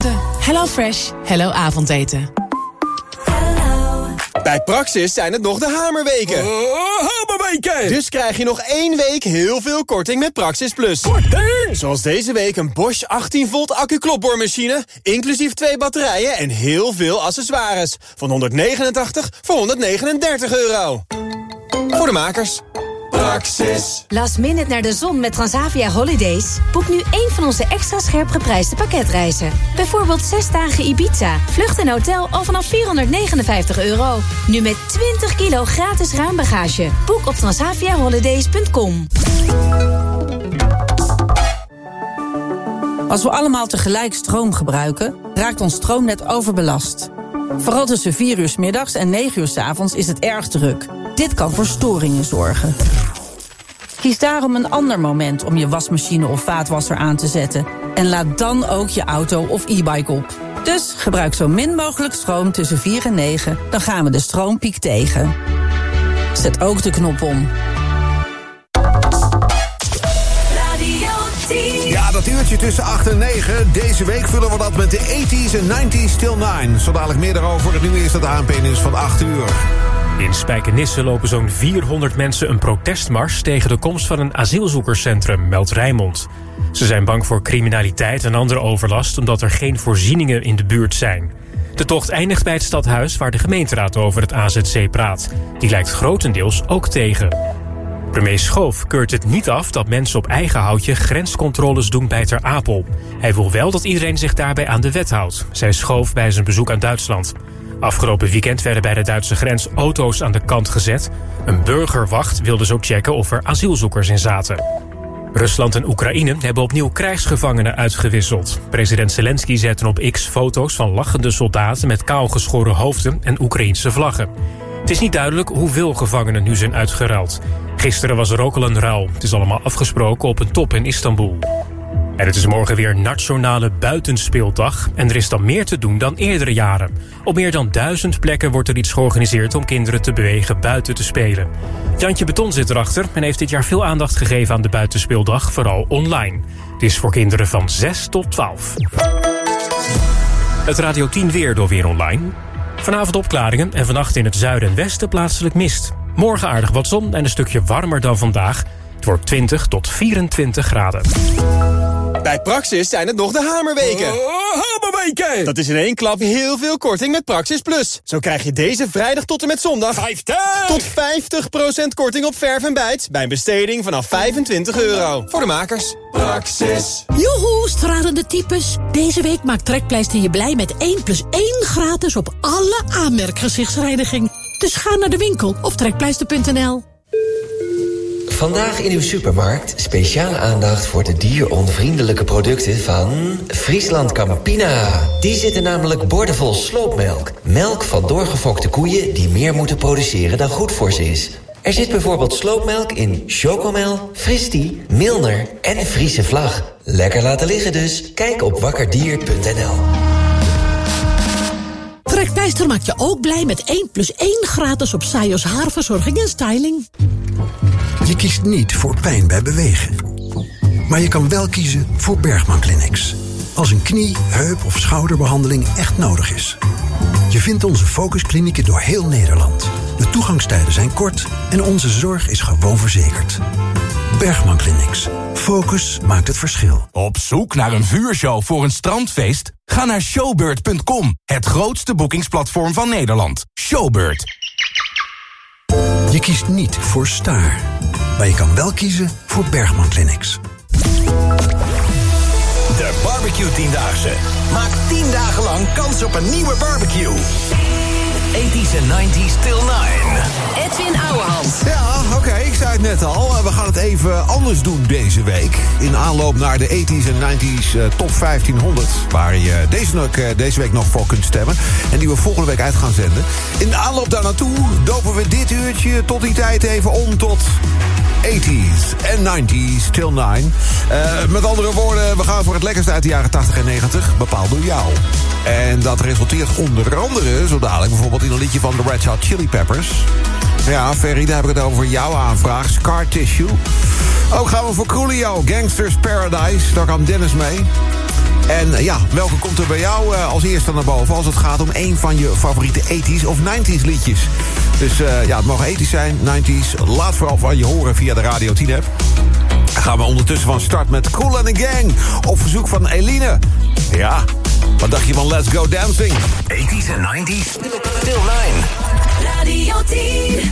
morgen. HelloFresh. Hello avondeten. Bij Praxis zijn het nog de hamerweken. Hamerweken! Dus krijg je nog 1 week heel veel korting met Praxis Plus. Korting? Zoals deze week een Bosch 18 volt accu-klopboormachine, inclusief 2 batterijen en heel veel accessoires. Van 189 voor 139 euro. Voor de makers. Praxis. Last minute naar de zon met Transavia Holidays? Boek nu 1 van onze extra scherp geprijsde pakketreizen. Bijvoorbeeld 6 dagen Ibiza, vlucht en hotel al vanaf 459 euro. Nu met 20 kilo gratis ruimbagage. Boek op transaviaholidays.com. Als we allemaal tegelijk stroom gebruiken, raakt ons stroomnet overbelast. Vooral tussen 4 uur 's middags en 9 uur 's avonds is het erg druk. Dit kan voor storingen zorgen. Kies daarom een ander moment om je wasmachine of vaatwasser aan te zetten. En laad dan ook je auto of e-bike op. Dus gebruik zo min mogelijk stroom tussen 4 en 9. Dan gaan we de stroompiek tegen. Zet ook de knop om. Ja, dat uurtje tussen 8 en 9. Deze week vullen we dat met de 80s en 90s till 9. Zo dadelijk meer daarover. Nu eerst het ANP-nieuws van 8 uur. In Spijkenisse lopen zo'n 400 mensen een protestmars tegen de komst van een asielzoekerscentrum, meldt Rijnmond. Ze zijn bang voor criminaliteit en andere overlast omdat er geen voorzieningen in de buurt zijn. De tocht eindigt bij het stadhuis waar de gemeenteraad over het AZC praat. Die lijkt grotendeels ook tegen. Premier Schoof keurt het niet af dat mensen op eigen houtje grenscontroles doen bij Ter Apel. Hij wil wel dat iedereen zich daarbij aan de wet houdt, zei Schoof bij zijn bezoek aan Duitsland. Afgelopen weekend werden bij de Duitse grens auto's aan de kant gezet. Een burgerwacht wilde zo checken of er asielzoekers in zaten. Rusland en Oekraïne hebben opnieuw krijgsgevangenen uitgewisseld. President Zelensky zette op X foto's van lachende soldaten met kaalgeschoren hoofden en Oekraïense vlaggen. Het is niet duidelijk hoeveel gevangenen nu zijn uitgeruild. Gisteren was er ook al een ruil. Het is allemaal afgesproken op een top in Istanbul. En het is morgen weer Nationale Buitenspeeldag. En er is dan meer te doen dan eerdere jaren. Op meer dan 1000 plekken wordt er iets georganiseerd om kinderen te bewegen buiten te spelen. Jantje Beton zit erachter en heeft dit jaar veel aandacht gegeven aan de Buitenspeeldag, vooral online. Het is voor kinderen van 6 tot 12. Het Radio 10 weer door Weer Online. Vanavond opklaringen en vannacht in het zuiden en westen plaatselijk mist. Morgen aardig wat zon en een stukje warmer dan vandaag. Het wordt 20 tot 24 graden. Bij Praxis zijn het nog de hamerweken. Hamerweken! Dat is in 1 klap heel veel korting met Praxis Plus. Zo krijg je deze vrijdag tot en met zondag 50! tot 50% korting op verf en bijt bij een besteding vanaf 25 euro. Voor de makers. Praxis. Joehoe, stralende types. Deze week maakt Trekpleister je blij met 1+1 gratis op alle aanmerkgezichtsreiniging. Dus ga naar de winkel of trekpleister.nl. Vandaag in uw supermarkt speciale aandacht voor de dieronvriendelijke producten van Friesland Campina. Die zitten namelijk boordevol sloopmelk. Melk van doorgefokte koeien die meer moeten produceren dan goed voor ze is. Er zit bijvoorbeeld sloopmelk in Chocomel, Fristi, Milner en Friese Vlag. Lekker laten liggen dus. Kijk op wakkerdier.nl. Trekpleister maakt je ook blij met 1+1 gratis op Sajos haarverzorging en styling. Je kiest niet voor pijn bij bewegen. Maar je kan wel kiezen voor Bergman Clinics. Als een knie, heup of schouderbehandeling echt nodig is. Je vindt onze focusklinieken door heel Nederland. De toegangstijden zijn kort en onze zorg is gewoon verzekerd. Bergman Clinics. Focus maakt het verschil. Op zoek naar een vuurshow voor een strandfeest? Ga naar showbird.com. Het grootste boekingsplatform van Nederland. Showbird. Je kiest niet voor Staar. Maar je kan wel kiezen voor Bergman Clinics. De Barbecue 10-daagse. Maak 10 dagen lang kans op een nieuwe barbecue. 80s en 90s till 9. Edwin Ouwehand. Ja, oké, ik zei het net al. We gaan het even anders doen deze week. In aanloop naar de 80s en 90s top 1500. Waar je deze week nog voor kunt stemmen. En die we volgende week uit gaan zenden. In de aanloop daar naartoe dopen we dit uurtje tot die tijd even om tot 80s en 90s till 9. Met andere woorden, we gaan voor het lekkerste uit de jaren 80 en 90. Bepaald door jou. En dat resulteert onder andere, zo dadelijk, bijvoorbeeld in een liedje van de Red Hot Chili Peppers. Ja, Ferry, daar heb ik het over jouw aanvraag. Scar Tissue. Ook gaan we voor Coolio, Gangsters Paradise. Daar kan Dennis mee. En welke komt er bij jou als eerste naar boven als het gaat om een van je favoriete 80s of 90s liedjes? Dus het mogen 80s zijn, 90s. Laat vooral van je horen via de Radio 10 app. Dan gaan we ondertussen van start met Kool & The Gang op verzoek van Eline. Ja, wat dacht je van Let's Go Dancing? 80s en 90s, till 9. Radio 10.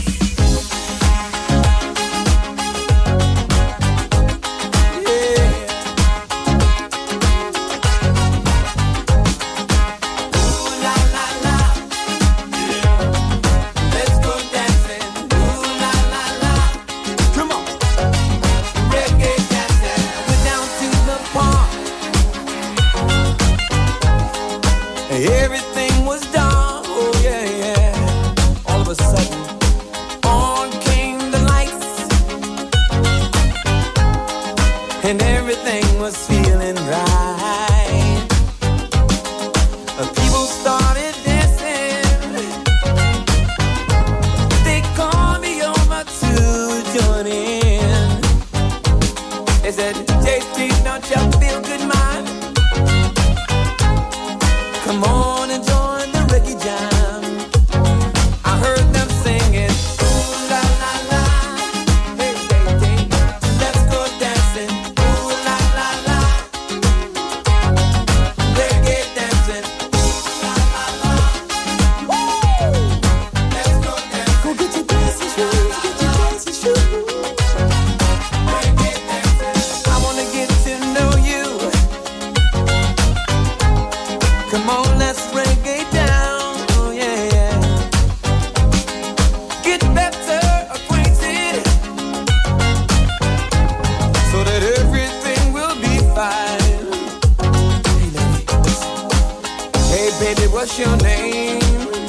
Everything was done, oh yeah. All of a sudden, on came the lights, and everything was feeling right. People started dancing. They called me over to join in. They said, JT, don't you feel good, man? Come on and join the reggae jam. I heard them singing, ooh la la la, hey hey hey, let's go dancing, ooh la la la, reggae dancing, ooh la la la, woo, let's go dancing. Go get your dancing shoes, get your dancing shoes. Reggae dancing, I wanna get to know you. Come on, let's reggae down, oh yeah, yeah. Get better acquainted, so that everything will be fine. Hey ladies, hey baby, what's your name?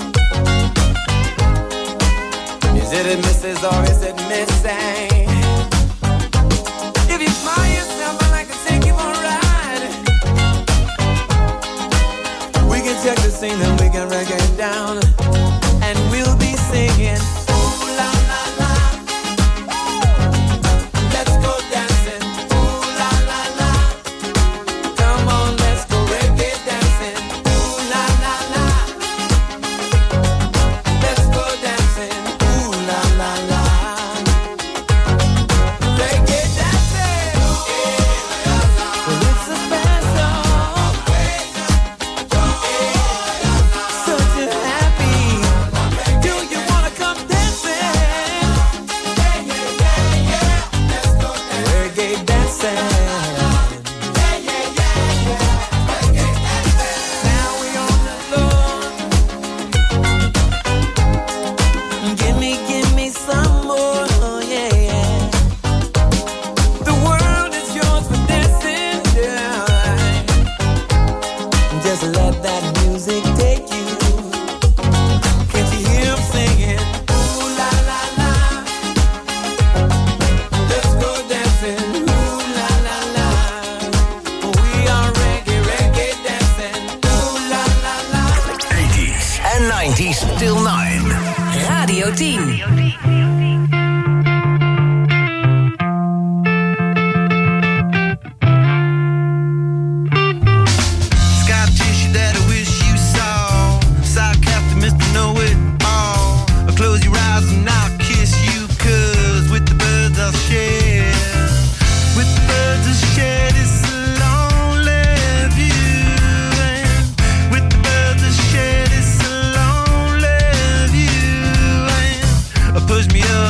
Is it a Mrs. or is it Miss A? If you smile yourself, I'd like to take you for a ride. We can check the scene and we can reggae down, and we'll be singing, ooh la la la. Let's go dancing, ooh la la la. Come on, let's go reggae dancing, ooh la la la. Let's go dancing, ooh la la la. Reggae dancing, well, it's a special. Such a happy. Do you wanna come dancing? Yeah, yeah, yeah, yeah. Let's go dancing. Reggae dancing. Yeah, yeah, yeah, yeah. Reggae dancing. Now we on the floor. Give me some more. Oh, yeah, yeah. The world is yours for dancing. Yeah. Just let that music take you. Can't you hear him singing? Ooh la la la. Let's go dancing. Ooh la la la. We are reggae dancing. Ooh la la la. 80s en 90s, till 9. Radio 10. Scar tissue that I wish you saw. Sarcastic Mr. Know-It-All. Close your eyes and I'll kiss you, 'cause with the birds I'll share. With the birds I'll share this lonely view. And with the birds I'll share this lonely view. And push me up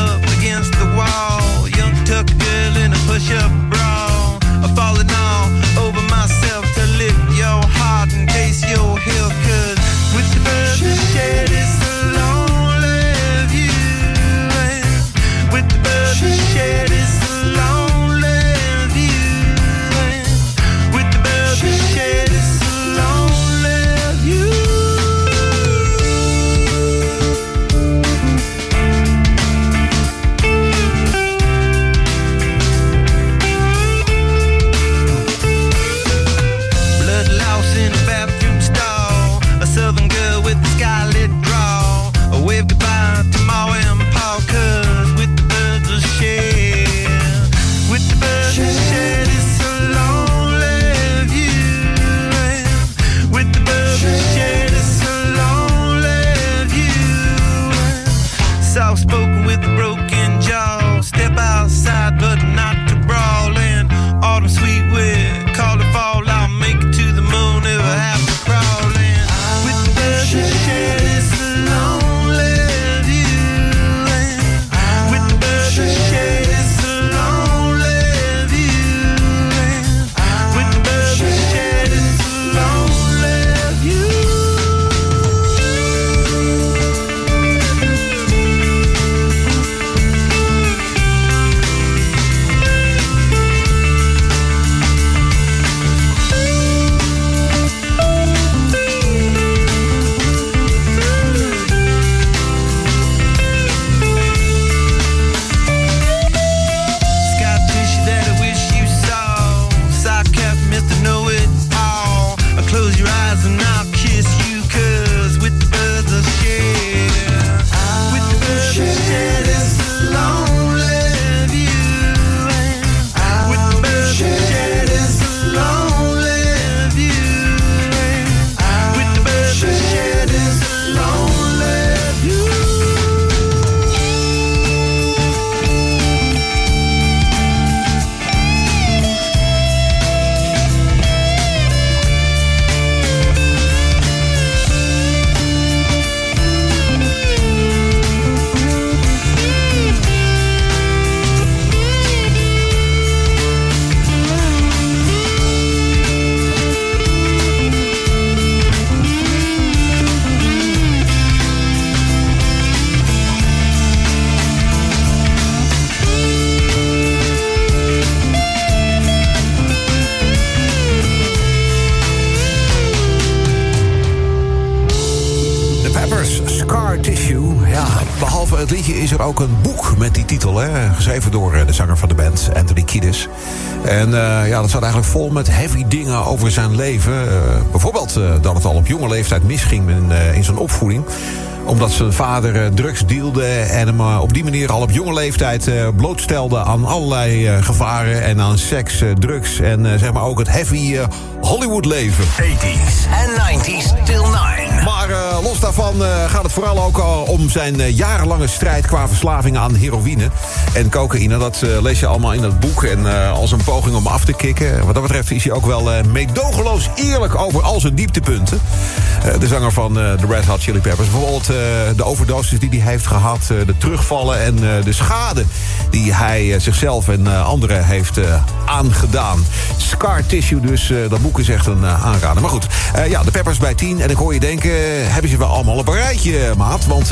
Ja, behalve het liedje is er ook een boek met die titel, hè? Geschreven door de zanger van de band, Anthony Kiedis. En dat staat eigenlijk vol met heavy dingen over zijn leven. Bijvoorbeeld dat het al op jonge leeftijd misging in zijn opvoeding, omdat zijn vader drugs dealde en hem op die manier al op jonge leeftijd blootstelde aan allerlei gevaren en aan seks, drugs en zeg maar ook het heavy Hollywood leven. 80s en 90s till 9. Maar los daarvan gaat het vooral ook om zijn jarenlange strijd qua verslaving aan heroïne en cocaïne. Dat lees je allemaal in dat boek en als een poging om af te kicken. Wat dat betreft is hij ook wel meedogenloos eerlijk over al zijn dieptepunten. De zanger van de Red Hot Chili Peppers. Bijvoorbeeld de overdoses die hij heeft gehad, de terugvallen en de schade die hij zichzelf en anderen heeft aangedaan. Scar Tissue dus, dat boek is echt een aanrader. Maar goed, de Peppers bij 10. En ik hoor je denken, hebben ze wel allemaal op een rijtje, maat? Want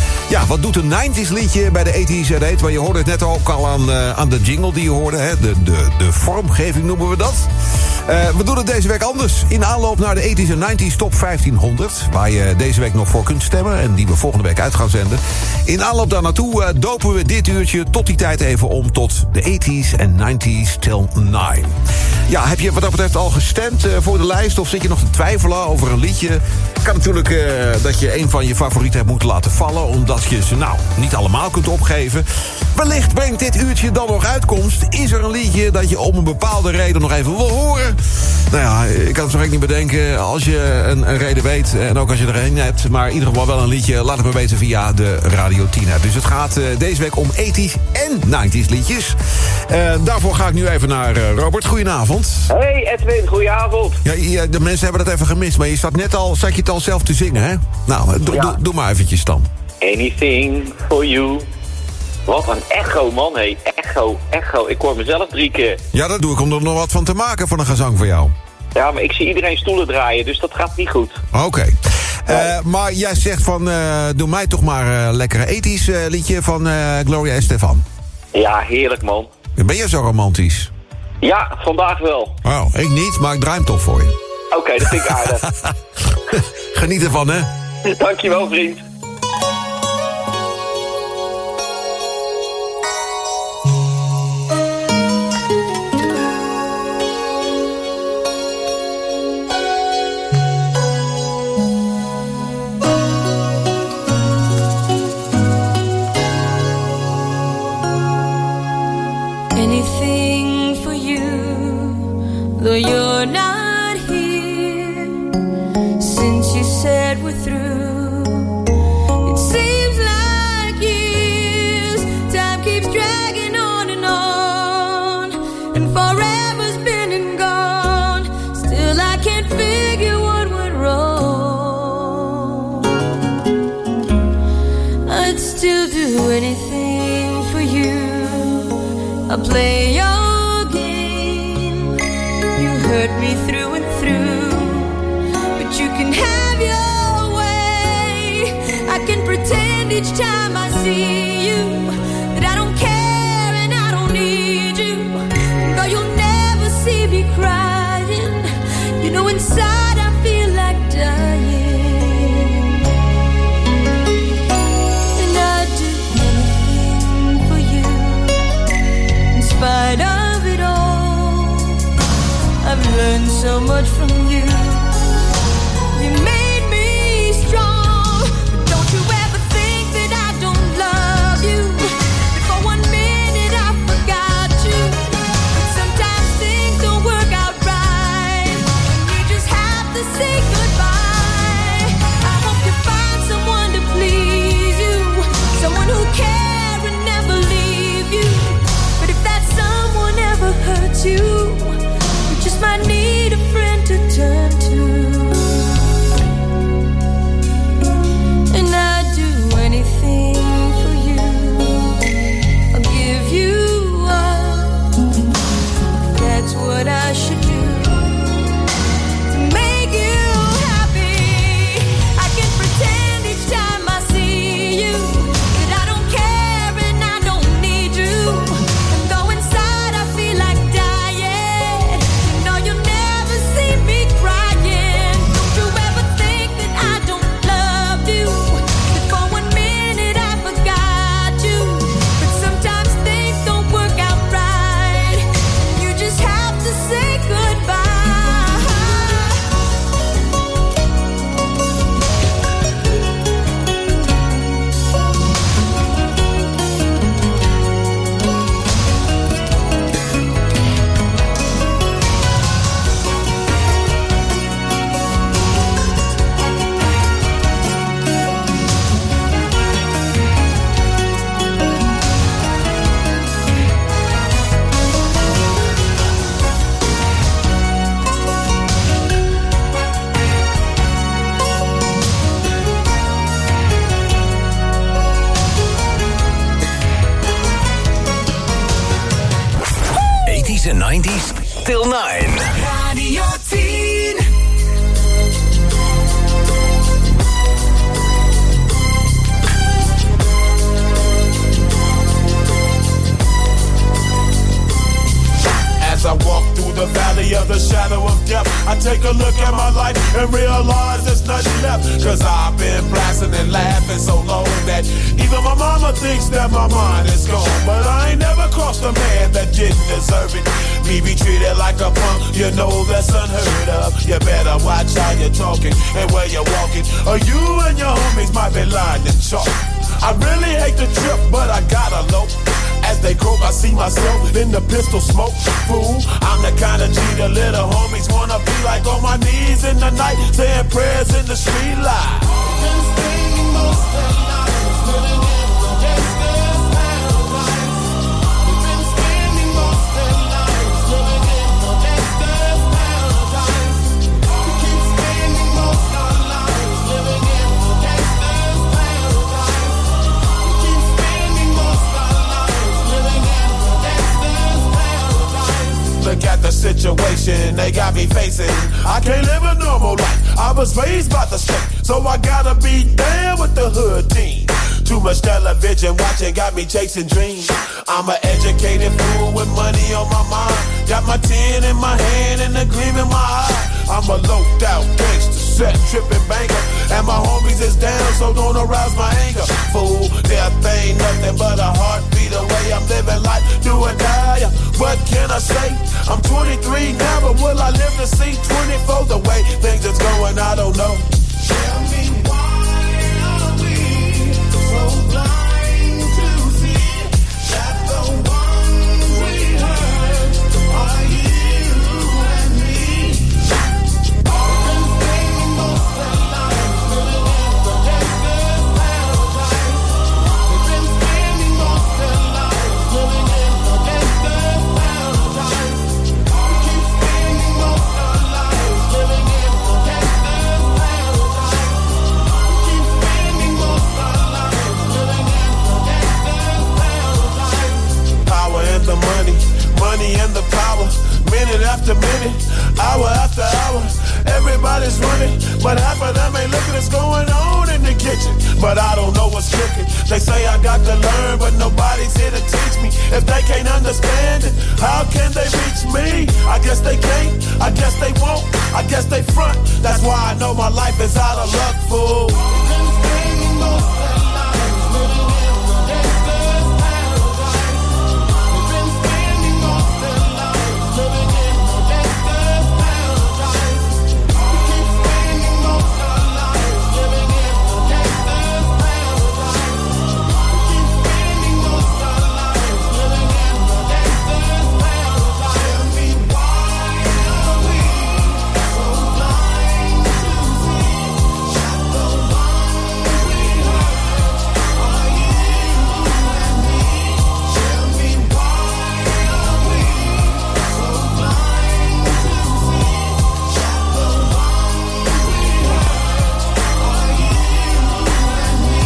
wat doet een 90s liedje bij de 80s en 8? Maar je hoorde het net ook al aan de jingle die je hoorde. Hè? De vormgeving noemen we dat. We doen het deze week anders. In aanloop naar de 80s en 90s top 1500... waar je deze week nog voor kunt stemmen en die we volgende week uit gaan zenden. In aanloop daar naartoe dopen we dit uurtje tot die tijd even om tot de 80s en 90s till 9. Ja, heb je wat dat betreft al gestemd voor de lijst? Of zit je nog te twijfelen over een liedje? Kan natuurlijk dat je een van je favorieten hebt moeten laten vallen, omdat je ze niet allemaal kunt opgeven. Wellicht brengt dit uurtje dan nog uitkomst. Is er een liedje dat je om een bepaalde reden nog even wil horen? Nou ja, ik kan het zo gek niet bedenken. Als je een reden weet, en ook als je er een hebt, maar in ieder geval wel een liedje, laat het me weten via de Radio 10-app. Dus het gaat deze week om 80s en 90s liedjes. Daarvoor ga ik nu even naar Robert. Goedenavond. Hey Edwin, goedenavond. Ja, de mensen hebben dat even gemist, maar je zat je het al zelf te zingen, hè? Nou, doe maar eventjes dan. Anything for you. Wat een echo, man, hé. Echo. Ik hoor mezelf 3 keer. Ja, dat doe ik om er nog wat van te maken van een gezang van jou. Ja, maar ik zie iedereen stoelen draaien, dus dat gaat niet goed. Oké. Maar jij zegt van, doe mij toch maar een lekkere ethisch liedje van Gloria Estefan. Ja, heerlijk, man. Ben je zo romantisch? Ja, vandaag wel. Oh, ik niet, maar ik draai hem toch voor je. Oké, dat vind ik aardig. Geniet ervan, hè? Dankjewel, vriend. Anything for you, though you're not here. Since you said we're through, it seems like years. Time keeps dragging on, and forever's been and gone. Still I can't figure what went wrong. I'd still do anything for you. I'll play your game. You hurt me through and through, but you can have your way. I can pretend each time I see you that I don't care and I don't need you. Though you'll never see me crying, you know inside I feel like dying. And I'd do anything for you. In spite of it all, I've learned so much from you. You made me strong, but don't you ever think that I don't 90s till 9. Radio 10. As I walk through the valley of the shadow of death, I take a look at my life and realize there's nothing left. Cause I've been blasting and laughing so long that even my mama thinks that my mind is gone. But I ain't never crossed a man that didn't deserve it. Me be treated like a punk, you know that's unheard of. You better watch how you're talking and where you're walking, or you and your homies might be lying to chalk. I really hate the trip, but I gotta low. As they croak, I see myself in the pistol smoke. Fool, I'm the kind of G the little homies wanna be like, on my knees in the night, saying prayers in the street light. Been spending most of the night living in the gangster's paradise. We've been spending most of the night living in the gangster's paradise. We keep spending most of our lives living in the gangster's paradise. We keep spending most of our lives living in the gangster's paradise. Look at the situation they got me facing. I can't live a normal life. I was raised by the state, so I gotta be down with the hood team. Too much television watching got me chasing dreams. I'm an educated fool with money on my mind. Got my 10 in my hand and a gleam in my eye. I'm a loped out gangster, set tripping banker, and my homies is down, so don't arouse my anger. Fool, death ain't nothing but a heartbeat away. I'm living life, do or die. What can I say? I'm 23 now, but will I live to see 24? The way things is going, I don't know. Tell me why are we so blind to see that the ones we hurt are you and me? We've been spending most of our lives living in the gangster's paradise. We've been spending most of our lives living in the gangster's paradise. We keep spending most of our lives living in the gangster's paradise. We keep spending most of our lives living in the gangster's paradise. Power and the money, money and the power. Minute after minute, hour after hour, everybody's running, but half of them ain't looking what's going on in the kitchen. But I don't know what's cooking. They say I got to learn, but nobody's here to teach me. If they can't understand it, how can they reach me? I guess they can't, I guess they won't, I guess they front. That's why I know my life is out of luck, fool. We've been spending most of our lives living in the gangster's paradise. We've been spending most of our lives living in the gangster's paradise. We keep spending most of our lives living in the gangster's paradise. We keep spending most of our lives living in the gangster's paradise. Tell me why are we so blind to see that the ones we hurt are you and me? Tell me why are we so blind to see that the ones we hurt are you and me?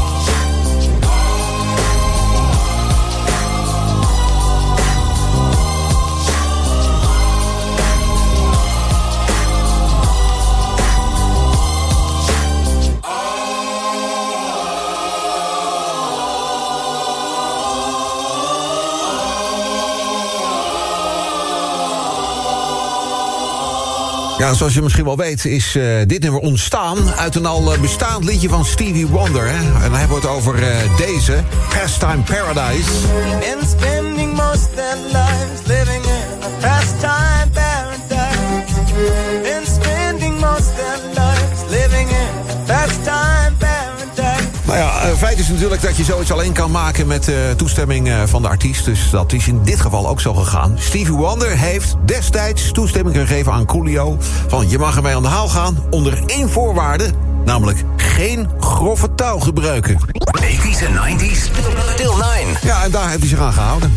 Ja, zoals je misschien wel weet is dit nummer ontstaan uit een al bestaand liedje van Stevie Wonder. Hè? En dan hebben we het over deze, Pastime Paradise. Been spending most their lives living in a pastime paradise. Been spending most their lives living in a pastime paradise. Nou ja, feit is natuurlijk dat je zoiets alleen kan maken met toestemming van de artiest. Dus dat is in dit geval ook zo gegaan. Stevie Wonder heeft destijds toestemming gegeven aan Coolio van je mag ermee aan de haal gaan onder één voorwaarde, namelijk geen grove taal gebruiken. 80s en 90s till 9. Ja, en daar heeft hij zich aan gehouden.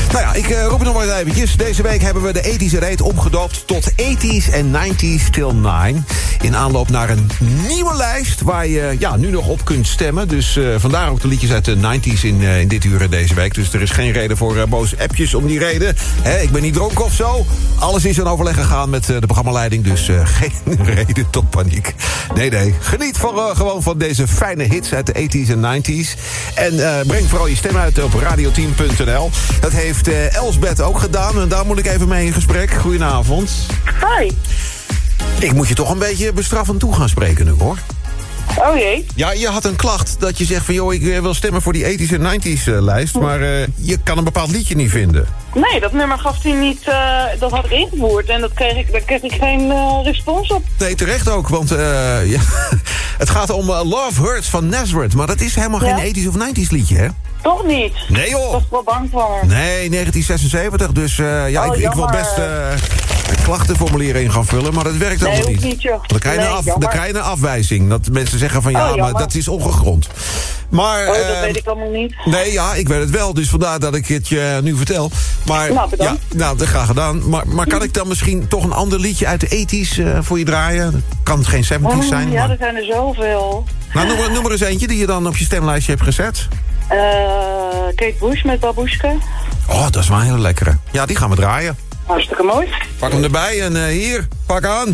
Nou ja, ik roep het nog maar eens eventjes. Deze week hebben we de 80s reet omgedoopt tot 80s en 90s till 9. In aanloop naar een nieuwe lijst waar je nu nog op kunt stemmen. Dus vandaar ook de liedjes uit de 90s in dit uur deze week. Dus er is geen reden voor boze appjes om die reden. Ik ben niet dronken of zo. Alles is in overleg gegaan met de programmaleiding. Dus geen reden tot paniek. Nee. Geniet gewoon van deze fijne hits uit de 80s en 90s. En breng vooral je stem uit op radioteam.nl. Dat heeft Elsbeth ook gedaan. En daar moet ik even mee in gesprek. Goedenavond. Hi. Ik moet je toch een beetje bestraffend toe gaan spreken nu, hoor. Oh jee. Ja, je had een klacht dat je zegt van... joh, ik wil stemmen voor die 80s en 90s lijst... maar je kan een bepaald liedje niet vinden. Nee, dat nummer gaf hij niet... dat had ik ingevoerd en daar kreeg ik geen respons op. Nee, terecht ook, want het gaat om Love Hurts van Nazareth... maar dat is helemaal geen 80s of 90s liedje, hè? Toch niet? Nee, joh. Ik was wel bang voor. Nee, 1976, dus ik wil best... een klachtenformulier in gaan vullen, maar dat werkt allemaal niet. Niet, joh. Dan krijg je een afwijzing. Dat mensen zeggen van maar dat is ongegrond. Maar, dat weet ik allemaal niet. Nee, ik weet het wel, dus vandaar dat ik het je nu vertel. Maar, dat graag gedaan. Maar kan ik dan misschien toch een ander liedje uit de 80s voor je draaien? Kan het geen 70s zijn? Ja, er zijn er zoveel. Nou, noem maar eens eentje die je dan op je stemlijstje hebt gezet. Kate Bush met Babushka. Oh, dat is wel een hele lekkere. Ja, die gaan we draaien. Hartstikke mooi. Pak hem erbij en hier, pak aan.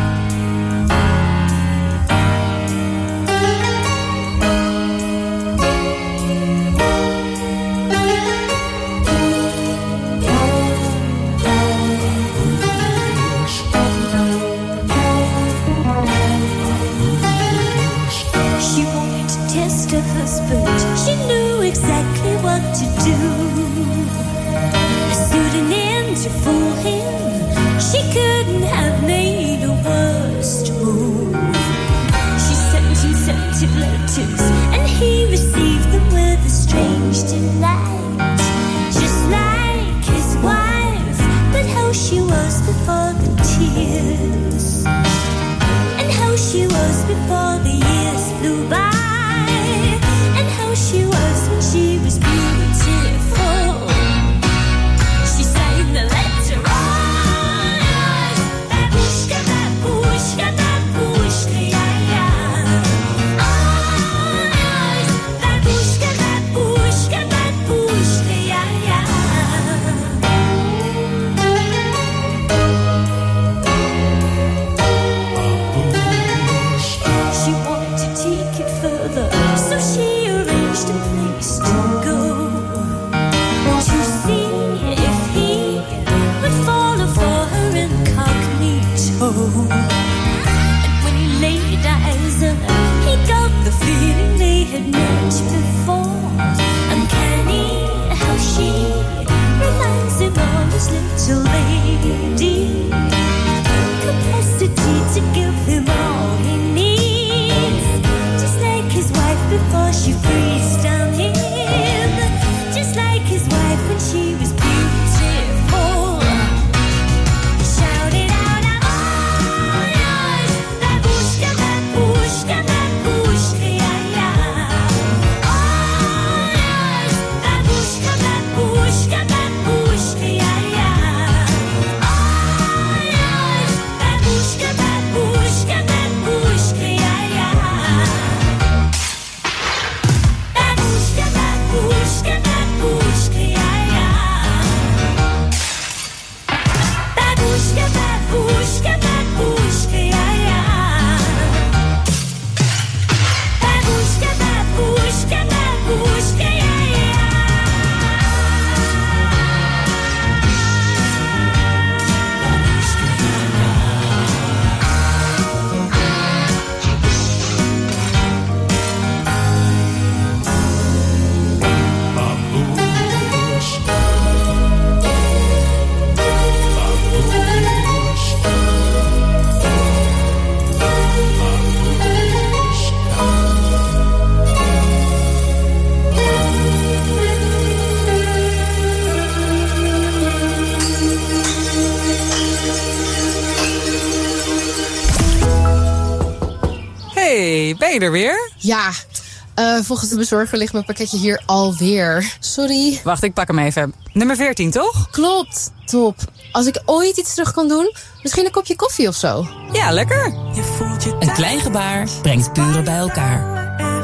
She wanted to test her husband. She knew exactly what to do. A pseudonym to fool him. She couldn't have made a worse move. She sent him scented letters, and he received them with a strange delight. Just like his wife, but how she was before the tears, and how she was before the years flew by. She was when she was beautiful. She sang the letter on. Babushka, babushka, babushka, ya. Babushka, babushka, babushka, ya. She wanted to take it further, so she arranged a place to go, to see if he would follow for her incognito. And when he laid eyes on her, he got the feeling they had met before. Uncanny how she reminds him of his little lady. Capacity to give him all he needs, just like his wife before she freezed down him, just like his wife when she was beautiful. He shouted out, I'm all yours, babushka, babushka, babushka, ya. All yours, babushka, babushka, babushka, ya. All yours, babushka, babushka, babushka, ya. Babushka, babushka, babushka, ya. Babushka, babushka, babushka, ya. Babushka, babushka, babushka, ya. Hey, ben je er weer? Ja, Volgens de bezorger ligt mijn pakketje hier alweer. Sorry. Wacht, ik pak hem even. Nummer 14, toch? Klopt. Top. Als ik ooit iets terug kan doen, misschien een kopje koffie of zo. Ja, lekker. Een klein gebaar brengt buren bij elkaar.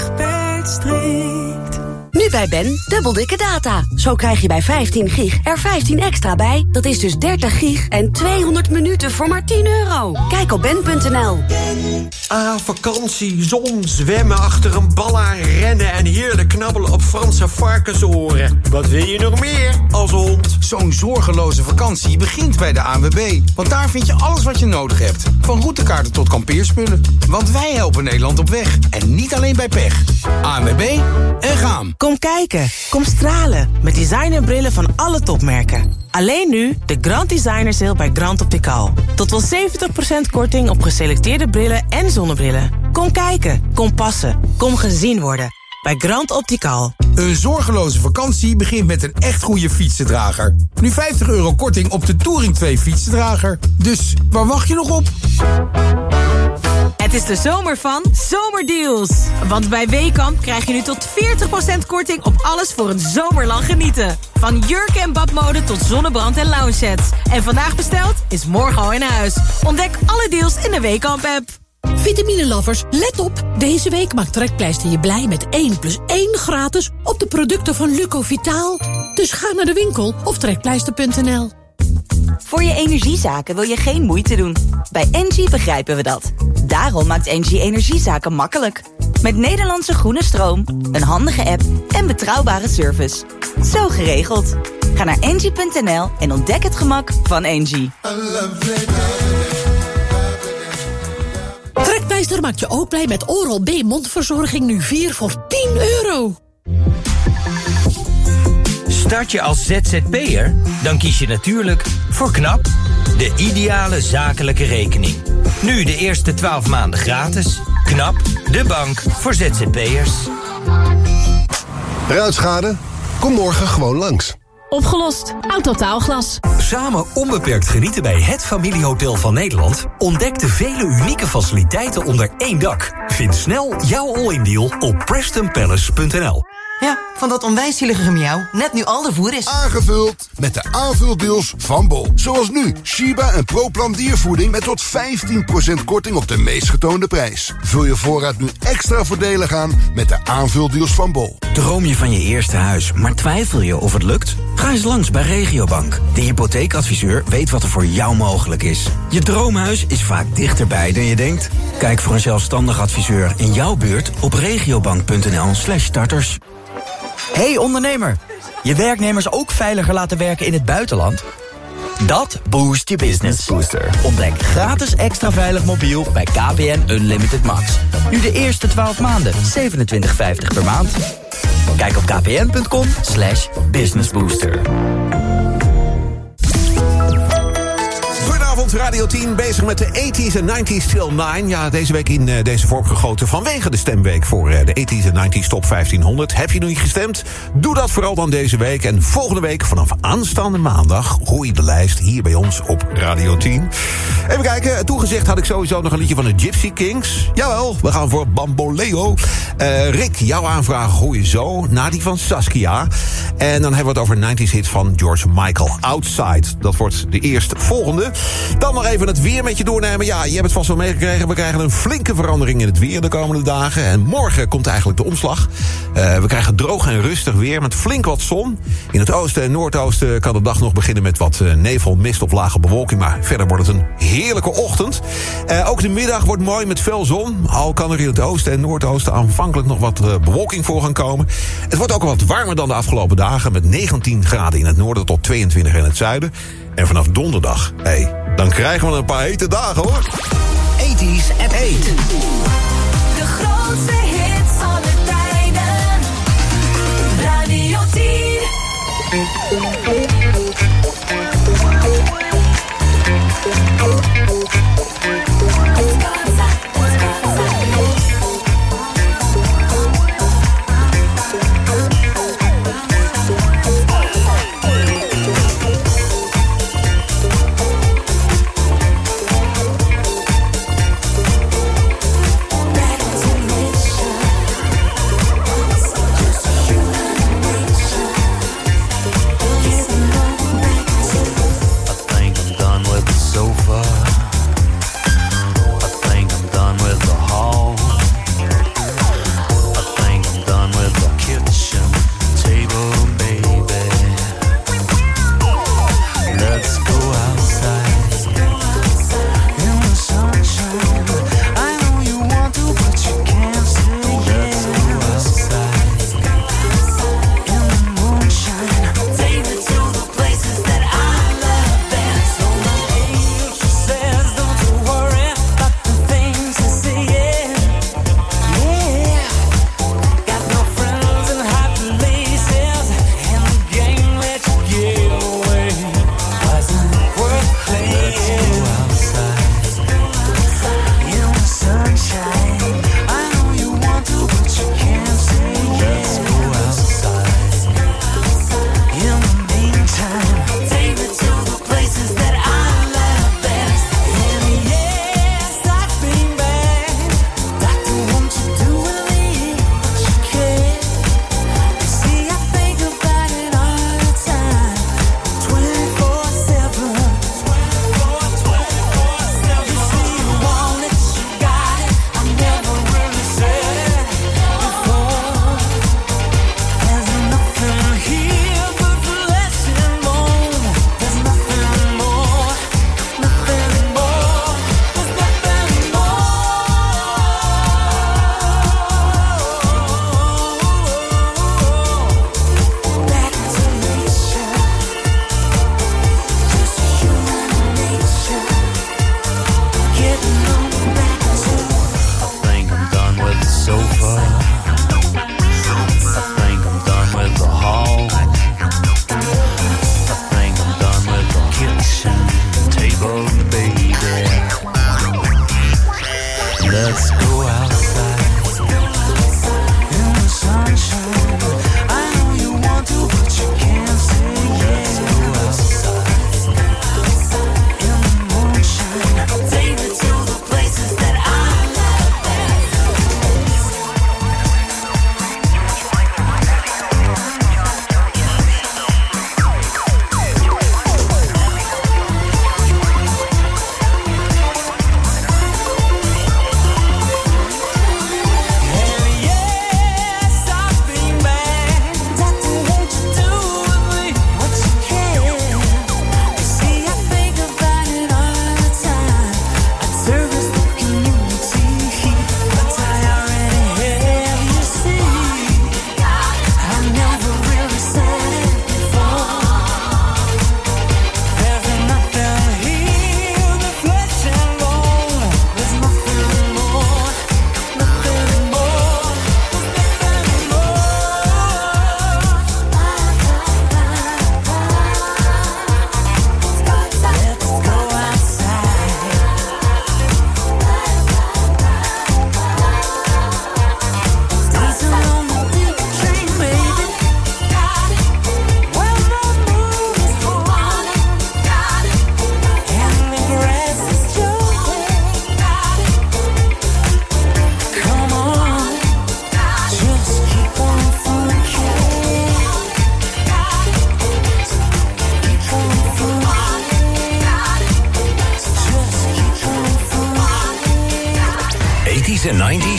Nu bij Ben, dubbel dikke data. Zo krijg je bij 15 gig er 15 extra bij. Dat is dus 30 gig en 200 minuten voor maar €10. Kijk op ben.nl. Vakantie, zon, zwemmen, achter een bal aan rennen... en heerlijk knabbelen op Franse varkensoren. Wat wil je nog meer als hond? Zo'n zorgeloze vakantie begint bij de ANWB. Want daar vind je alles wat je nodig hebt. Van routekaarten tot kampeerspullen. Want wij helpen Nederland op weg. En niet alleen bij pech. ANWB en gaan. Kom kijken, kom stralen met designerbrillen van alle topmerken. Alleen nu de Grand Designer Sale bij Grand Optical. Tot wel 70% korting op geselecteerde brillen en zonnebrillen. Kom kijken, kom passen, kom gezien worden bij Grand Optical. Een zorgeloze vakantie begint met een echt goede fietsendrager. Nu €50 korting op de Touring 2 fietsendrager. Dus waar wacht je nog op? Het is de zomer van Zomerdeals. Want bij Weekamp krijg je nu tot 40% korting op alles voor een zomerlang genieten. Van jurken en badmode tot zonnebrand en lounge sets. En vandaag besteld is morgen al in huis. Ontdek alle deals in de Weekamp-app. Vitamine-lovers, let op. Deze week maakt Trekpleister je blij met 1+1 gratis op de producten van Lucovitaal. Dus ga naar de winkel of trekpleister.nl. Voor je energiezaken wil je geen moeite doen. Bij Engie begrijpen we dat. Daarom maakt Engie energiezaken makkelijk. Met Nederlandse groene stroom, een handige app en betrouwbare service. Zo geregeld. Ga naar engie.nl en ontdek het gemak van Engie. Trekpleister maakt je ook blij met Oral-B mondverzorging nu 4 voor €10. Start je als ZZP'er? Dan kies je natuurlijk voor KNAP, de ideale zakelijke rekening. Nu de eerste 12 maanden gratis. KNAP, de bank voor ZZP'ers. Ruitschade? Kom morgen gewoon langs. Opgelost. Autotaalglas. Samen onbeperkt genieten bij het familiehotel van Nederland? Ontdek de vele unieke faciliteiten onder één dak. Vind snel jouw all-in deal op PrestonPalace.nl. Ja, van dat onwijs zielige gemiauw. Net nu al de voer is aangevuld met de aanvuldeals van Bol. Zoals nu, Shiba en ProPlan diervoeding met tot 15% korting op de meest getoonde prijs. Vul je voorraad nu extra voordelig aan met de aanvuldeals van Bol. Droom je van je eerste huis, maar twijfel je of het lukt? Ga eens langs bij Regiobank. De hypotheekadviseur weet wat er voor jou mogelijk is. Je droomhuis is vaak dichterbij dan je denkt. Kijk voor een zelfstandig adviseur in jouw buurt op regiobank.nl/starters. Hey ondernemer, je werknemers ook veiliger laten werken in het buitenland? Dat boost je business. Booster. Ontdek gratis extra veilig mobiel bij KPN Unlimited Max. Nu de eerste 12 maanden, $27,50 per maand. Kijk op kpn.com/businessbooster. Goedenavond, Radio 10, bezig met de 80s en 90s till 9. Ja, deze week in deze vorm gegoten vanwege de stemweek voor de 80s en 90s top 1500. Heb je nog niet gestemd? Doe dat vooral dan deze week. En volgende week vanaf aanstaande maandag hoor je de lijst hier bij ons op Radio 10. Even kijken, toegezegd had ik sowieso nog een liedje van de Gypsy Kings. Jawel, we gaan voor Bamboleo. Rick, jouw aanvraag hoor je zo, na die van Saskia. En dan hebben we het over 90s hits van George Michael. Outside, dat wordt de eerste volgende. Dan nog even het weer met je doornemen. Ja, je hebt het vast wel meegekregen. We krijgen een flinke verandering in het weer de komende dagen. En morgen komt eigenlijk de omslag. We krijgen droog en rustig weer met flink wat zon. In het oosten en noordoosten kan de dag nog beginnen met wat nevel, mist of lage bewolking. Maar verder wordt het een heerlijke ochtend. Ook de middag wordt mooi met veel zon. Al kan er in het oosten en noordoosten aanvankelijk nog wat bewolking voor gaan komen. Het wordt ook wat warmer dan de afgelopen dagen. Met 19 graden in het noorden tot 22 in het zuiden. En vanaf donderdag, dan krijgen we een paar hete dagen, hoor. 80s at 8. De grootste hits aller tijden. Radio 10. Back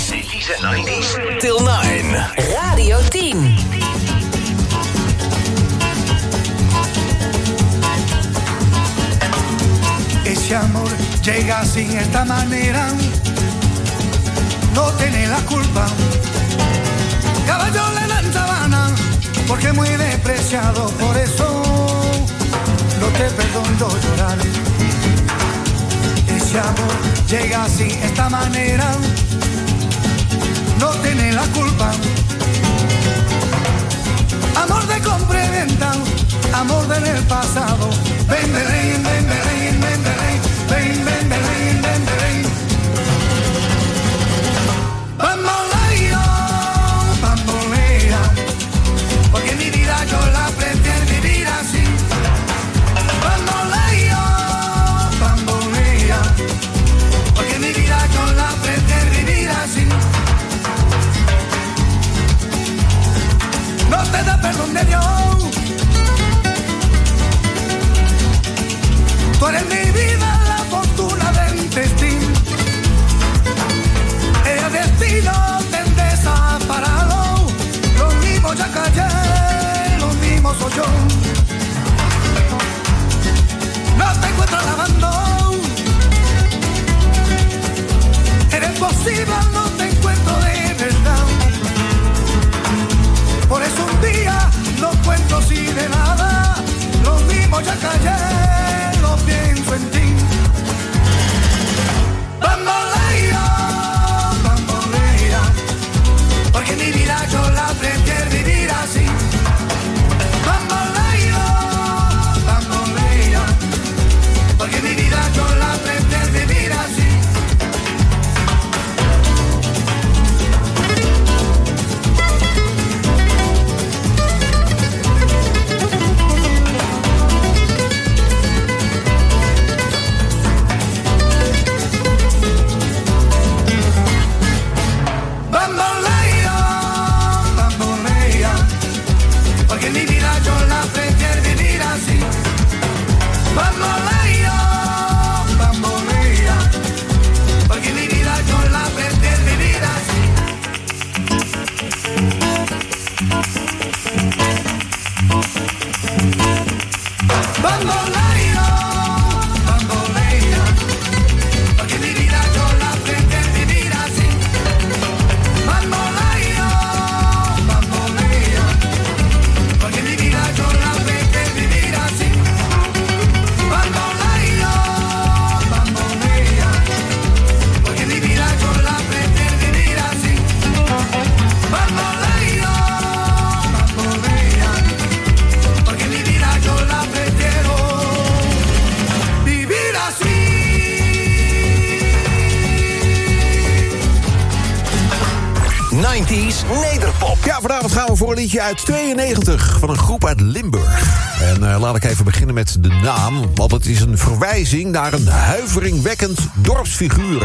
80s and 90s till 9. Radio 10. Ese amor llega así, esta manera, no tiene la culpa. Caballo le dan sabana, porque muy despreciado, por eso no te perdono llorar. Ese amor llega así, esta manera, no tiene la culpa. Amor de compra y venta, amor del pasado. Ven, ven, ven, ven, ven, ven, ven, ven, ven, ven, ven, ven. Bamboleo, bambolea, porque mi vida yo la prefiero vivir así. Bamboleo, bambolea, porque mi vida yo la prefiero vivir así. No te da perdón de Dios. Tú eres mi vida, la fortuna del destino. El destino te desaparado. Lo mismo ya callé, lo mismo soy yo. No te encuentro lavando. Eres posible, no te encuentro de verdad. Por eso un día no cuento así de nada. Lo mismo ya callé, lo pienso en ti. Bambolea, bambolea, porque mi vida yo la prefiero vivir así. Bambolea, bambolea, porque mi vida yo la prefiero vivir así. Nederpop. Ja, vanavond gaan we voor een liedje uit 92 van een groep uit Limburg. En laat ik even beginnen met de naam, want het is een verwijzing naar een huiveringwekkend dorpsfiguur.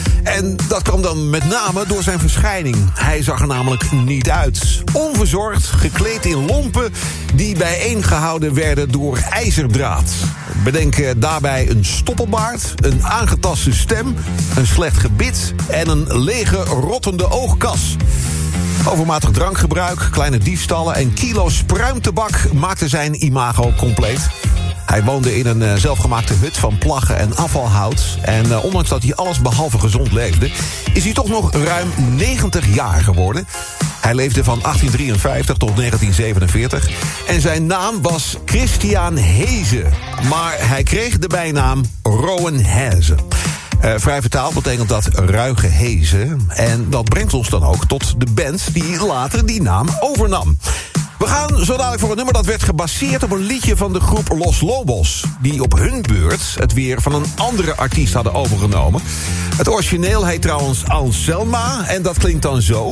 En dat kwam dan met name door zijn verschijning. Hij zag er namelijk niet uit. Onverzorgd, gekleed in lompen die bijeengehouden werden door ijzerdraad. Bedenk daarbij een stoppelbaard, een aangetaste stem, een slecht gebit en een lege, rottende oogkas. Overmatig drankgebruik, kleine diefstallen en kilo's pruimtabak maakten zijn imago compleet. Hij woonde in een zelfgemaakte hut van plaggen en afvalhout. En ondanks dat hij alles behalve gezond leefde, is hij toch nog ruim 90 jaar geworden. Hij leefde van 1853 tot 1947. En zijn naam was Christian Heze. Maar hij kreeg de bijnaam Rowan Heze. Vrij vertaald betekent dat ruige hezen. En dat brengt ons dan ook tot de band die later die naam overnam. We gaan zo dadelijk voor een nummer dat werd gebaseerd op een liedje van de groep Los Lobos, die op hun beurt het weer van een andere artiest hadden overgenomen. Het origineel heet trouwens Anselma en dat klinkt dan zo.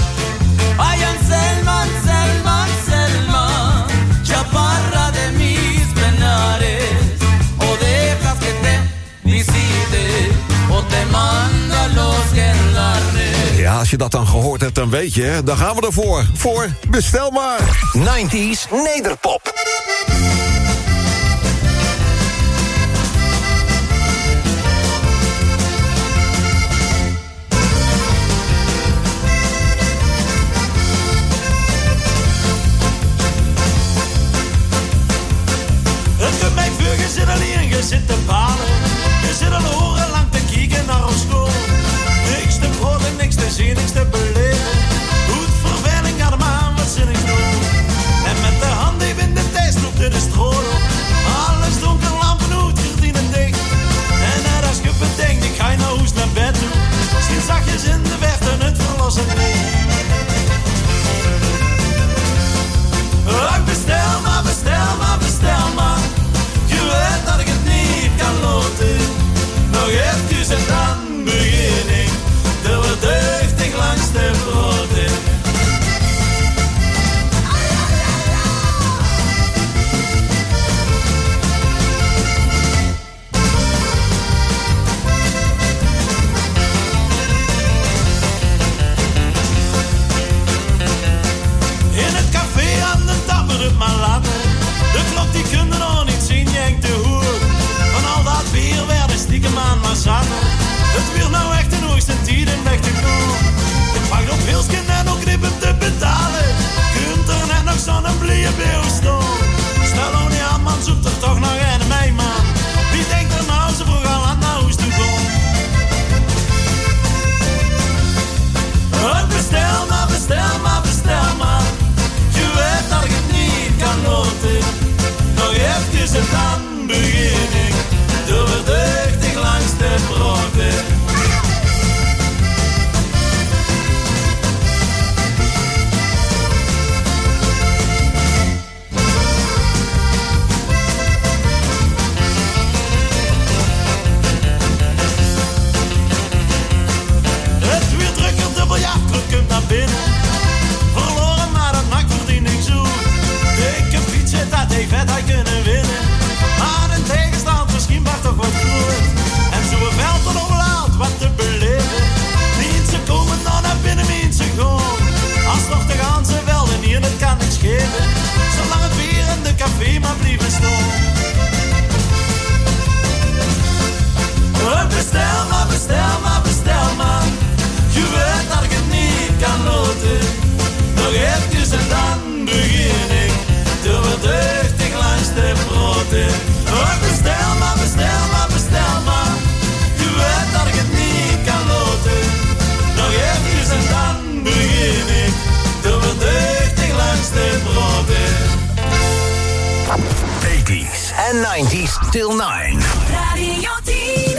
Ay, Anselma, Anselma, Anselma, chaparra de mis penares, o dejas que te visite, o te manda los gendarmes. Ja, als je dat dan gehoord hebt, dan weet je, hè? Dan gaan we ervoor. Voor Bestel maar. 90s Nederpop. zie niks te beleven. Goed verveling gaat hem aan, wat zin ik doen. En met de hand even in de tijd sloeg de stroom. Alles donker, lampen uit, gordijnen dicht. En net als je bedenkt, ik ga je nou hoest naar bed toe. Misschien zachtjes in de verte het verlossen licht. Bestel maar, bestel maar, bestel maar. Je weet dat ik het niet kan loten. Nog even en dan begin ik. De verdeugdig langs de broden. In het café aan de tapper het maar laten. De klok die kunde nog niet zien, jengt de hoer. Van al dat bier werden stiekem aan maar zaten. Het weer nou echt een hoogste tijd in weg te komen. Ik wacht op Hilsken en ook knippen te betalen. Kunt er net nog zo'n blije beeuw staan. Stel nou niet aan man, zoekt er toch nog een mee man. Wie denkt er nou zo vroeg al aan naar huis toe komen? Bestel maar, bestel maar, bestel maar. Je weet dat ik het niet kan loten. Nog even en dan begin ik. Door verdeugdig langs de broden. Het weer drukker, dubbel ja, druk hem naar binnen. Verloren, maar dat maakt verdiening zo. Dikke fietsen, dat heeft vet, hij kunnen winnen. Maar een tegenstand misschien maar toch wat groot. En zo'n veld er overlaat wat te beleven. Niet ze komen dan naar binnen, niet ze gaan. Als toch de ganse velden hier, dat kan niks geven. Zolang het bier in de café maar blijven staan. Bestel maar, bestel maar, bestel maar. Je weet dat ik het niet kan loten. Nog even en dan begin ik. Door verdeugdig langs de broden. Bestel maar, bestel maar, bestel maar. Je weet dat ik het niet kan loten. Nog even en dan begin ik. Door verdeugdig langs de broden. 80s and 90s till 9. Radio 10.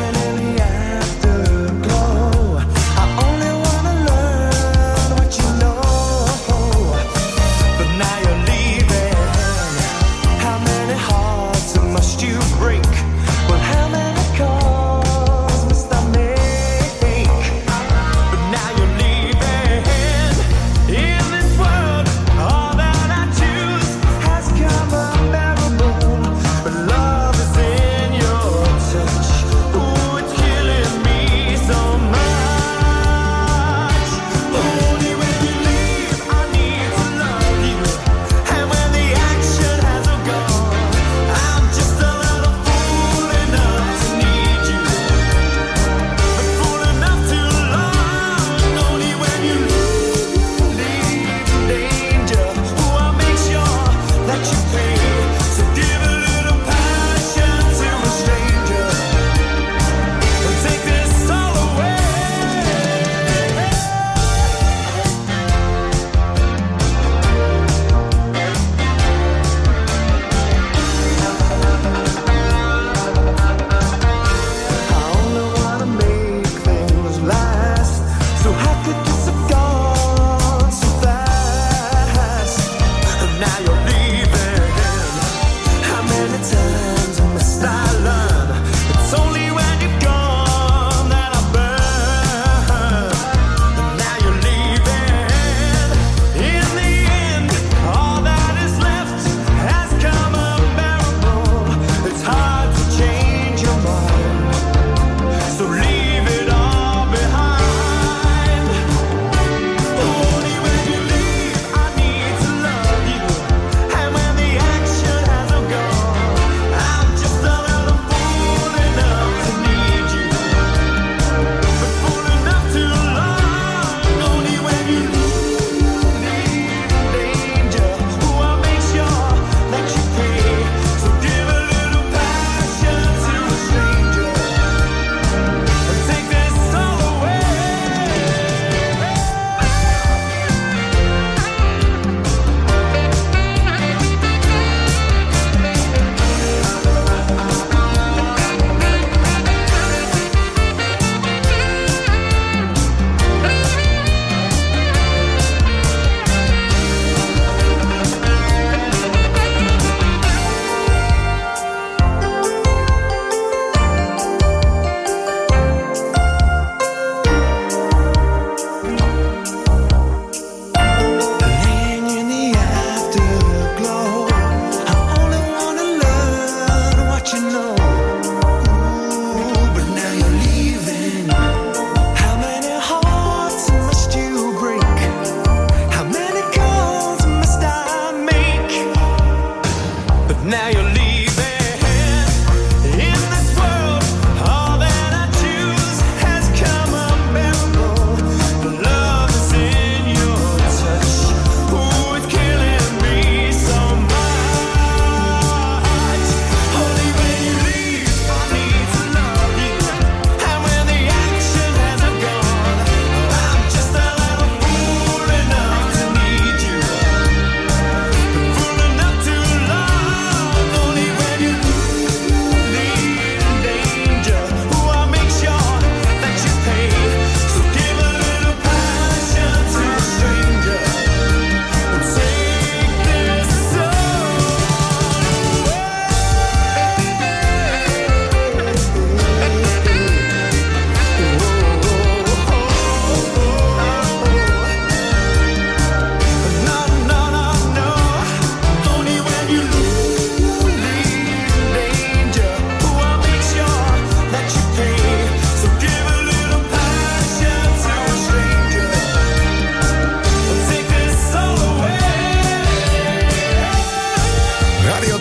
I only wanna learn what you know.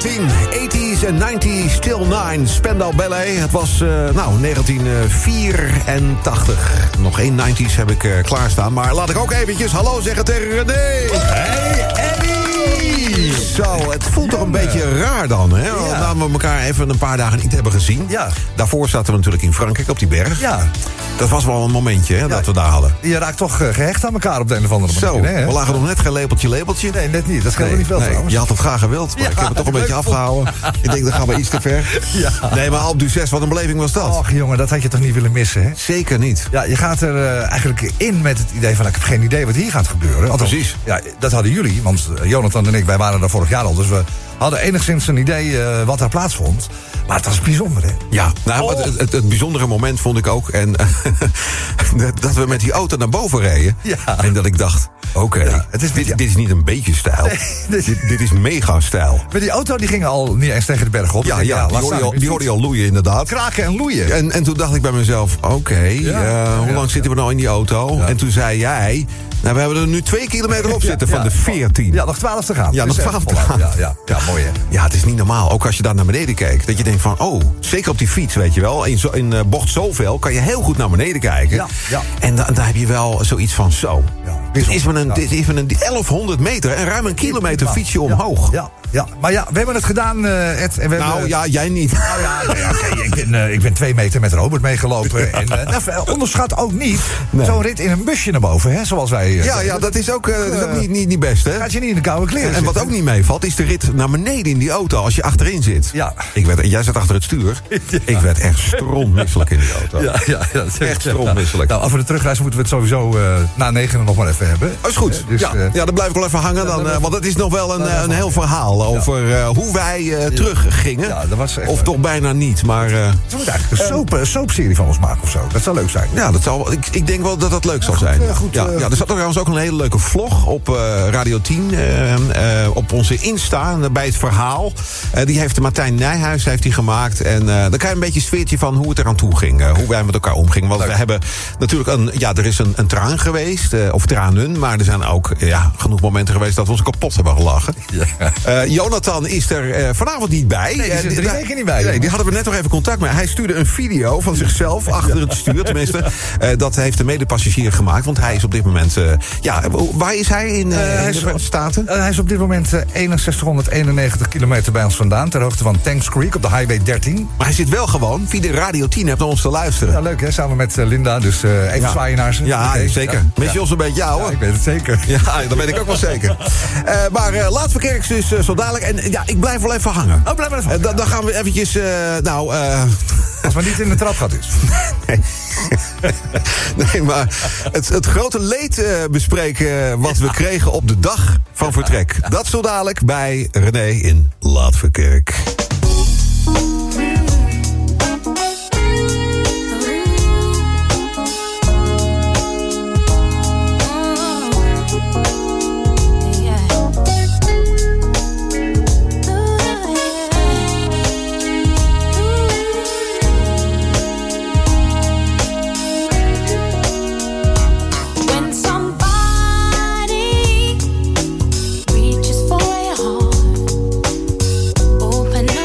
80s en 90s till 9. Spandau Ballet. Het was 1984. Nog één 90s heb ik klaarstaan. Maar laat ik ook eventjes hallo zeggen tegen René. Hey, Eddie! Zo, het voelt toch een beetje raar dan, hè? Ja. We elkaar even een paar dagen niet hebben gezien. Ja. Daarvoor zaten we natuurlijk in Frankrijk op die berg. Ja. Dat was wel een momentje, hè, dat we daar hadden. Je raakt toch gehecht aan elkaar op de een of andere manier. Zo, hè? We lagen nog net geen lepeltje. Nee, net niet. Dat scheelt niet veel trouwens. Je had het graag gewild, maar ik heb het toch een beetje afgehouden. Ik denk, dat gaan we iets te ver. Ja. Nee, maar Alpe d'Huez, wat een beleving was dat? Och jongen, dat had je toch niet willen missen, hè? Zeker niet. Ja, je gaat er eigenlijk in met het idee van, ik heb geen idee wat hier gaat gebeuren. Althans, precies. Ja, dat hadden jullie, want Jonathan en ik, wij waren daar vorig jaar al. Dus we hadden enigszins een idee wat daar plaatsvond. Maar het was bijzonder, hè? Ja, nou, het bijzondere moment vond ik ook. En dat we met die auto naar boven reden. Ja. En dat ik dacht, oké, dit is niet een beetje stijl. Nee, dit is mega stijl. Maar die auto die ging al niet eens tegen de berg op. Ja, die hoorde je al loeien inderdaad. Kraken en loeien. En toen dacht ik bij mezelf, hoe lang zitten we nou in die auto? Ja. En toen zei jij, nou, we hebben er nu 2 kilometer op zitten van de 14. Ja, nog 12 te gaan. Ja, nog 12 te gaan. Ja, mooi hè. Ja, het is niet normaal. Ook als je daar naar beneden kijkt. Dat je denkt van, zeker op die fiets, weet je wel. In bocht zoveel kan je heel goed naar beneden kijken. Ja. En dan heb je wel zoiets van zo. Ja, dit is van een 1100 meter en ruim een kilometer fietsje omhoog. Ja, maar ja, we hebben het gedaan, Ed. En jij niet. Nou ja, ik ben 2 meter met Robert meegelopen. En onderschat ook niet zo'n rit in een busje naar boven, hè, zoals wij... dat is ook niet best, hè? Gaat je niet in de koude kleren En wat ook niet meevalt, is de rit naar beneden in die auto als je achterin zit. Ja. Jij zat achter het stuur. Ja. Ik werd echt strontmisselijk in die auto. Ja, dat is echt strontmisselijk. Nou, over de terugreis moeten we het sowieso na 9 nog maar even hebben. Dat is goed. Dus, dan blijf ik wel even hangen. Want het is nog wel een heel verhaal over hoe wij teruggingen. Ja, dat was echt of toch bijna niet, maar... Zullen we eigenlijk een soapserie van ons maken of zo? Dat zou leuk zijn. Ja, ik denk wel dat dat leuk zal zijn. Er zat trouwens ook een hele leuke vlog op Radio 10. Op onze Insta, bij het verhaal. Die heeft Martijn Nijhuis gemaakt. En dan krijg je een beetje een sfeertje van hoe het eraan toe ging. Hoe wij met elkaar omgingen. Want we hebben natuurlijk er is een traan geweest. Of tranen. Maar er zijn ook genoeg momenten geweest dat we ons kapot hebben gelachen. Ja. Jonathan is er vanavond niet bij. Nee, die is er 3 weken niet bij. Nee, die hadden we net nog even contact mee. Hij stuurde een video van zichzelf achter het stuur. Tenminste, dat heeft de medepassagier gemaakt. Want hij is op dit moment... waar is hij in de Verenigde Staten? Hij is op dit moment 6191 kilometer bij ons vandaan. Ter hoogte van Tanks Creek op de Highway 13. Maar hij zit wel gewoon via de Radio 10 naar ons te luisteren. Ja, leuk hè. Samen met Linda. Dus even zwaaien naar ze. Ja, zeker. Mis je ons een beetje, ouwe? Ja, ik weet het zeker. Ja, dat weet ik ook wel zeker. Maar Laatverkerks dus zo dadelijk. En ik blijf wel even hangen. Oh, blijf maar even hangen. Dan gaan we eventjes... Als maar niet in de trap gaat dus. Nee, maar het grote leed bespreken wat we kregen op de dag van vertrek. Dat zo dadelijk bij René in Laatverkerk. Open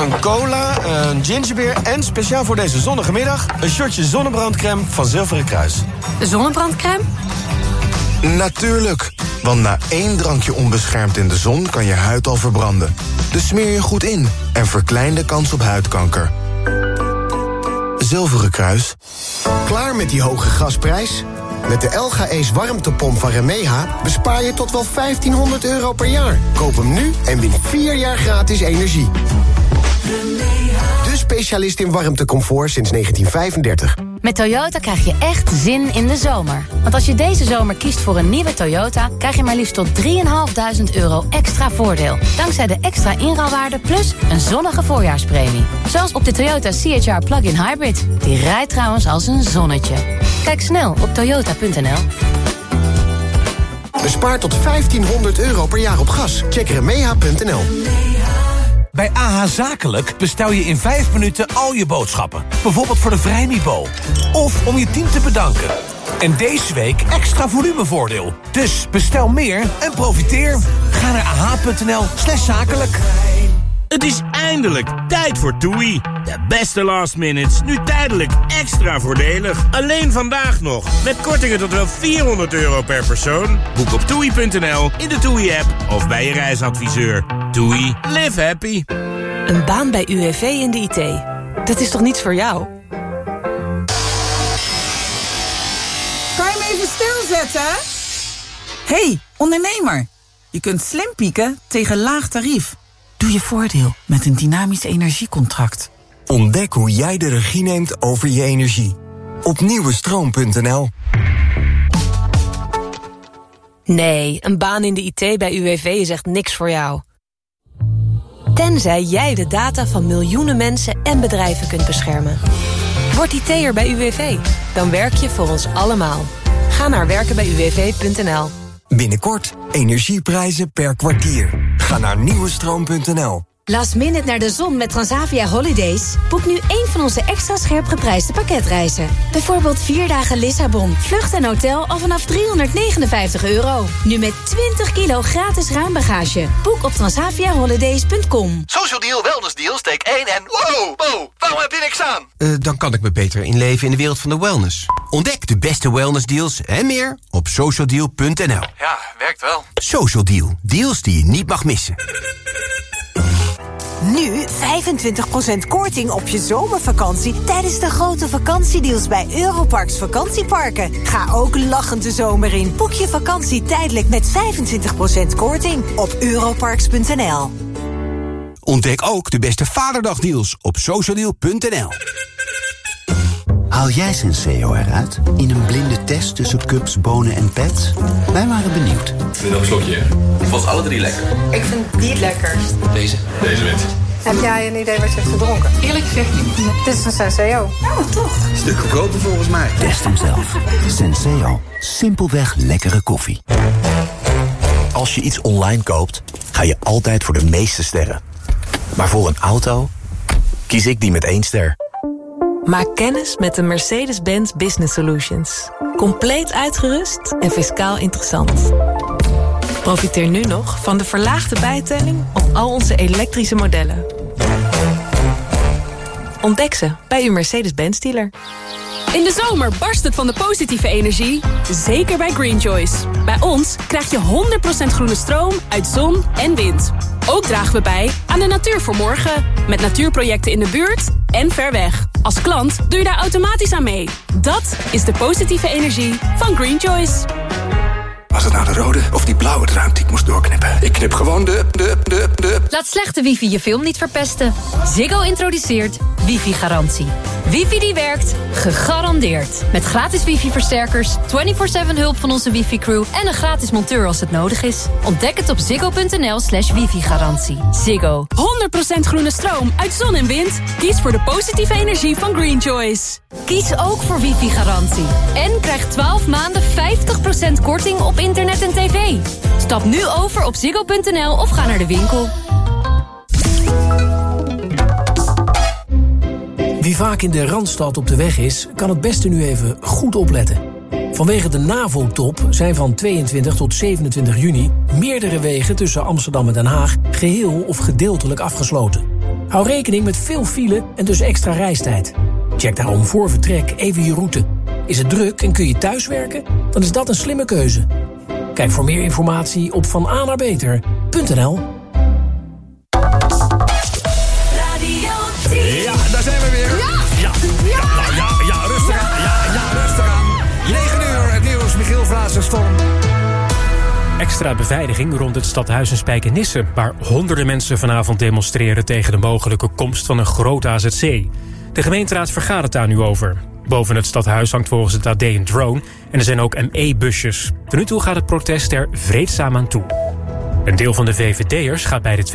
een cola, een gingerbeer en speciaal voor deze zonnige middag... een shotje zonnebrandcrème van Zilveren Kruis. Zonnebrandcrème? Natuurlijk, want na 1 drankje onbeschermd in de zon kan je huid al verbranden. Dus smeer je goed in en verklein de kans op huidkanker. Zilveren Kruis. Klaar met die hoge gasprijs? Met de LG Ace warmtepomp van Remeha bespaar je tot wel €1.500 per jaar. Koop hem nu en win 4 jaar gratis energie. De specialist in warmtecomfort sinds 1935. Met Toyota krijg je echt zin in de zomer. Want als je deze zomer kiest voor een nieuwe Toyota... krijg je maar liefst tot €3.500 extra voordeel. Dankzij de extra inruilwaarde plus een zonnige voorjaarspremie. Zoals op de Toyota CHR Plug-in Hybrid. Die rijdt trouwens als een zonnetje. Kijk snel op toyota.nl. Bespaar tot €1.500 per jaar op gas. Check remeha.nl. Bij AH Zakelijk bestel je in 5 minuten al je boodschappen. Bijvoorbeeld voor de Vrijmibo. Of om je team te bedanken. En deze week extra volumevoordeel. Dus bestel meer en profiteer. Ga naar ah.nl/zakelijk. Het is eindelijk tijd voor TUI. De beste last minutes, nu tijdelijk extra voordelig. Alleen vandaag nog, met kortingen tot wel €400 per persoon. Boek op TUI.nl, in de TUI-app of bij je reisadviseur. TUI, live happy. Een baan bij UWV in de IT. Dat is toch niets voor jou? Kan je me even stilzetten? Hey, ondernemer. Je kunt slim pieken tegen laag tarief. Doe je voordeel met een dynamisch energiecontract. Ontdek hoe jij de regie neemt over je energie. Op nieuwestroom.nl. Nee, een baan in de IT bij UWV is echt niks voor jou. Tenzij jij de data van miljoenen mensen en bedrijven kunt beschermen. Word IT'er bij UWV. Dan werk je voor ons allemaal. Ga naar werkenbijuwv.nl. Binnenkort energieprijzen per kwartier. Ga naar nieuwestroom.nl. Last minute naar de zon met Transavia Holidays? Boek nu één van onze extra scherp geprijsde pakketreizen. Bijvoorbeeld 4 dagen Lissabon, vlucht en hotel al vanaf €359. Nu met 20 kilo gratis ruimbagage. Boek op transaviaholidays.com. Social Deal, Wellness Deal, steek 1 en... Wow, waarom heb je niks aan? Dan kan ik me beter inleven in de wereld van de wellness. Ontdek de beste wellnessdeals en meer op socialdeal.nl. Ja, werkt wel. Social Deal, deals die je niet mag missen. Nu 25% korting op je zomervakantie tijdens de grote vakantiedeals bij Europarks Vakantieparken. Ga ook lachend de zomer in. Boek je vakantie tijdelijk met 25% korting op europarks.nl. Ontdek ook de beste Vaderdagdeals op socialdeal.nl. Haal jij Senseo eruit in een blinde test tussen cups, bonen en pets? Wij waren benieuwd. Ik wil nog een slokje. Ik vond alle 3 lekker. Ik vind die het lekkerst. Deze wint. Heb jij een idee wat je hebt gedronken? Eerlijk gezegd niet. Dit is een Senseo. Oh, toch? Stuk goedkoper volgens mij. Test hem zelf. Senseo. Simpelweg lekkere koffie. Als je iets online koopt, ga je altijd voor de meeste sterren. Maar voor een auto kies ik die met 1 ster. Maak kennis met de Mercedes-Benz Business Solutions. Compleet uitgerust en fiscaal interessant. Profiteer nu nog van de verlaagde bijtelling op al onze elektrische modellen. Ontdek ze bij uw Mercedes-Benz dealer. In de zomer barst het van de positieve energie, zeker bij Green Choice. Bij ons krijg je 100% groene stroom uit zon en wind. Ook dragen we bij aan de natuur voor morgen, met natuurprojecten in de buurt en ver weg. Als klant doe je daar automatisch aan mee. Dat is de positieve energie van Green Choice. Was het nou de rode of die blauwe draad die ik moest doorknippen? Ik knip gewoon de... Laat slechte wifi je film niet verpesten. Ziggo introduceert wifi-garantie. Wifi die werkt, gegarandeerd. Met gratis wifi-versterkers, 24/7 hulp van onze wifi-crew... en een gratis monteur als het nodig is. Ontdek het op ziggo.nl/wifi-garantie. Ziggo. 100% groene stroom uit zon en wind. Kies voor de positieve energie van Green Choice. Kies ook voor wifi-garantie. En krijg 12 maanden 50% korting op internet en tv. Stap nu over op ziggo.nl of ga naar de winkel. Wie vaak in de Randstad op de weg is, kan het beste nu even goed opletten. Vanwege de NAVO-top zijn van 22 tot 27 juni... meerdere wegen tussen Amsterdam en Den Haag geheel of gedeeltelijk afgesloten. Hou rekening met veel file en dus extra reistijd. Check daarom voor vertrek even je route. Is het druk en kun je thuiswerken? Dan is dat een slimme keuze. Kijk voor meer informatie op vananaarbeter.nl. Ja, daar zijn we weer. Ja, rustig aan. Ja, rustig aan. 9 uur, het nieuws, Michiel Vlaassenstorm. Extra beveiliging rond het stadhuis in Spijkenisse, waar honderden mensen vanavond demonstreren tegen de mogelijke komst van een groot AZC. De gemeenteraad vergadert daar nu over. Boven het stadhuis hangt volgens het AD een drone en er zijn ook ME-busjes. Tot nu toe gaat het protest er vreedzaam aan toe. Een deel van de VVD'ers gaat bij de